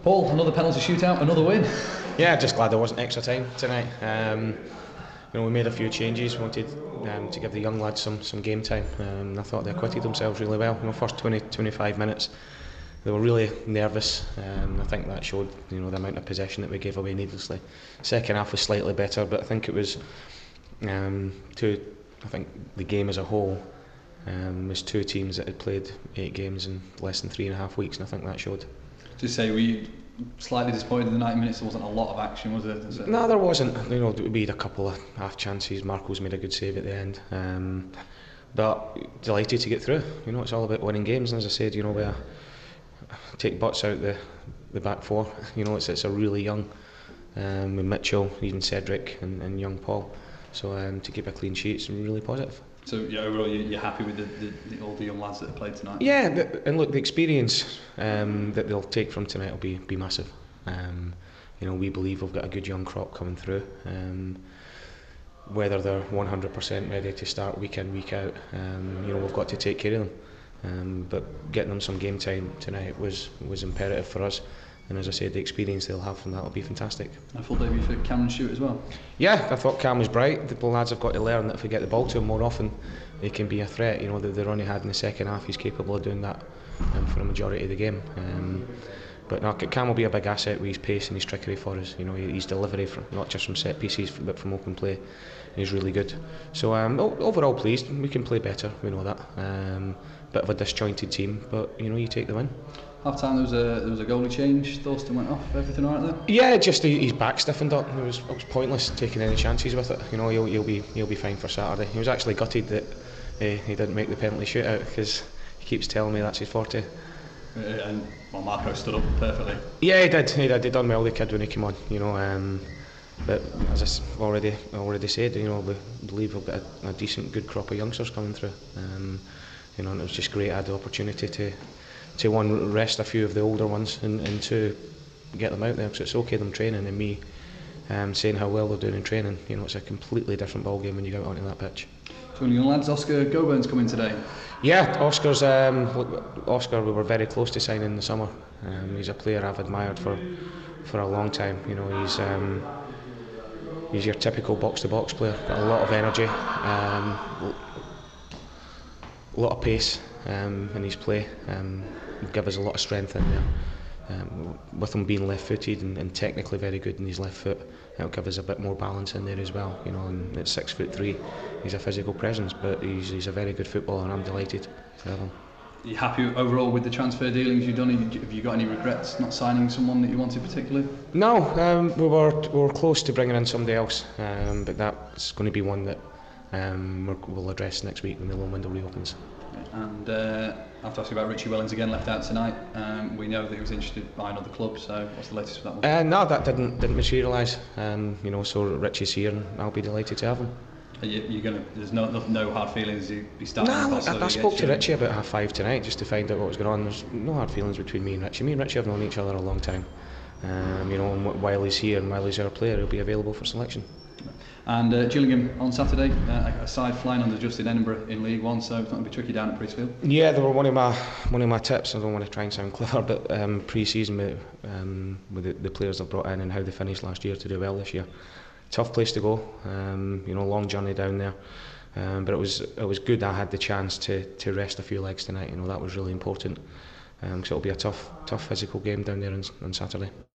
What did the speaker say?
Paul, another penalty shootout, another win. Yeah, just glad there wasn't extra time tonight. We made a few changes. We wanted to give the young lads some game time. I thought they acquitted themselves really well. First 20-25 minutes, they were really nervous. I think that showed the amount of possession that we gave away needlessly. Second half was slightly better, but I think it was I think the game as a whole was two teams that had played 8 games in less than 3.5 weeks, and I think that showed. Just say, were you slightly disappointed in the 90 minutes? There wasn't a lot of action, was there? No, there wasn't. We had a couple of half chances. Marco's made a good save at the end. But delighted to get through. It's all about winning games, and as I said, we take butts out the back four. It's a really young with Mitchell, even Cedric and young Paul. So to keep a clean sheet is really positive. So overall, you're happy with all the young lads that have played tonight? Yeah, and look, the experience that they'll take from tonight will be massive. We believe we've got a good young crop coming through. Whether they're 100% ready to start week in, week out, we've got to take care of them. But getting them some game time tonight was imperative for us. And as I said, the experience they'll have from that will be fantastic. A full debut for Cameron Stewart as well? Yeah, I thought Cam was bright. The lads have got to learn that if we get the ball to him more often, they can be a threat. The run he had in the second half, he's capable of doing that for a majority of the game. But no, Cam will be a big asset with his pace and his trickery for us. His delivery, not just from set pieces, but from open play, is really good. So overall pleased. We can play better, we know that. Bit of a disjointed team, but you take the win. Half time there was a goalie change. Thurston went off. Everything alright there? Yeah, just his back stiffened up. It was pointless taking any chances with it. He'll be fine for Saturday. He was actually gutted that he didn't make the penalty shootout because he keeps telling me that's his forte. And Marco stood up perfectly. Yeah, he did. He done well, the kid, when he came on. But as I already said, we believe we've got a decent, good crop of youngsters coming through. And it was just great. I had the opportunity to one, rest a few of the older ones, and two, get them out there, because it's okay them training, and me saying how well they're doing in training. It's a completely different ball game when you go out onto that pitch. So young lads, Oscar Gobern's coming today. Yeah, Oscar we were very close to signing in the summer. He's a player I've admired for a long time. He's your typical box-to-box player, got a lot of energy, a lot of pace in his play. Give us a lot of strength in there. With him being left-footed and technically very good in his left foot, it'll give us a bit more balance in there as well. And at 6'3", he's a physical presence, but he's a very good footballer, and I'm delighted to have him. Are you happy overall with the transfer dealings you've done? Have you got any regrets not signing someone that you wanted particularly? No, we were close to bringing in somebody else, but that's going to be one that we'll address next week when the loan window reopens. And I have to ask you about Richie Wellings again, left out tonight. We know that he was interested by another club, so what's the latest with that one? No, that didn't materialise. So Richie's here, and I'll be delighted to have him. There's no hard feelings. He's starting. No, I spoke to Richie about 5:30 tonight just to find out what was going on. There's no hard feelings between me and Richie. Me and Richie have known each other a long time. And while he's here and while he's our player, he'll be available for selection. And Gillingham on Saturday, a side flying under Justin Edinburgh in League One, so it's not going to be tricky down at Priestfield. Yeah, they were one of my tips. I don't want to try and sound clever, but pre-season with the players they've brought in and how they finished last year to do well this year. Tough place to go, long journey down there, but it was good I had the chance to rest a few legs tonight. That was really important. So it'll be a tough physical game down there on Saturday.